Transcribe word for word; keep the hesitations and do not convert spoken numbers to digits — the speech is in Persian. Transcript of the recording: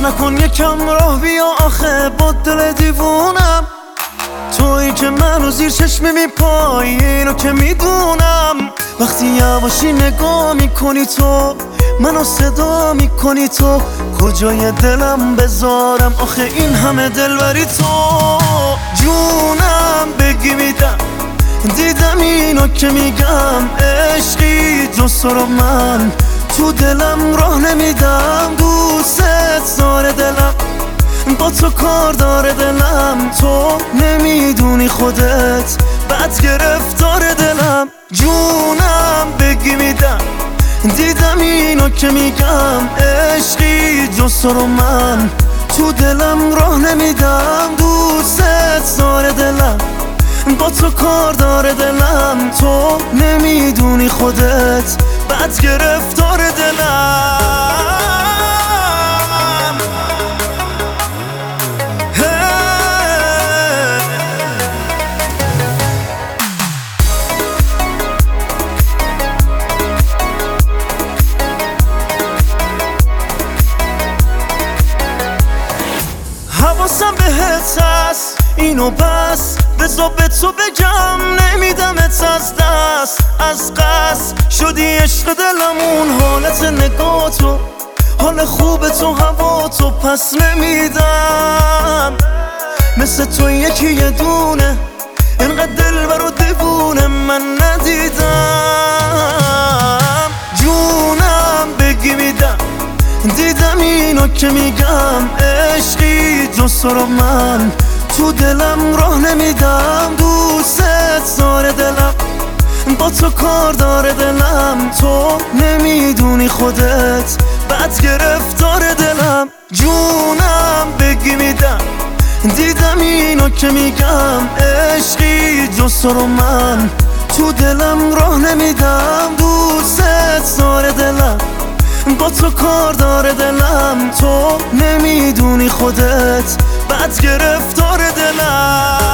نکن یکم راه بیا آخه با دل دیوونم، تویی که منو زیر چشم میپایی اینو که میدونم. وقتی یواشی نگاه میکنی تو منو صدا میکنی تو، کجای دلم بذارم آخه این همه دلبری تو. جونم بگی میدم، دیدم اینو که میگم عشقی جز تو رو من تو دلم راه نمیدم. دوست داره دلم با تو کار داره دلم، تو نمیدونی خودت بد گرفتار دلم. جونم بگی میدم، دیدم اینو که میگم عشقی جز تو رو من تو دلم راه نمیدم. دوست داره دلم با تو کار داره دلم، تو نمیدونی خودت بد گرفتار دلم. حواسم بهت هست اینو بس بذار به تو بگم، نمیدمت از دست از قصد شدی عشق دلمون. حالت نگاه تو حال خوب تو هوا تو پس نمیدم، مثل تو یکی یه دونه اینقدر دلبر و دیوونه من ندیدم. جونم بگی میدم، دیدم اینو که میگم عشقی جز تو رو من تو دلم راه نمیدم. دوست داره دلم با تو کار داره دلم، تو نمیدونی خودت بد گرفتار دلم. جونم بگی میدم، دیدم اینو که میگم عشقی جز تو رو من تو دلم راه نمیدم. دوست داره دلم با تو کار داره دلم، تو نمیدونی خودت بد گرفتار دلم.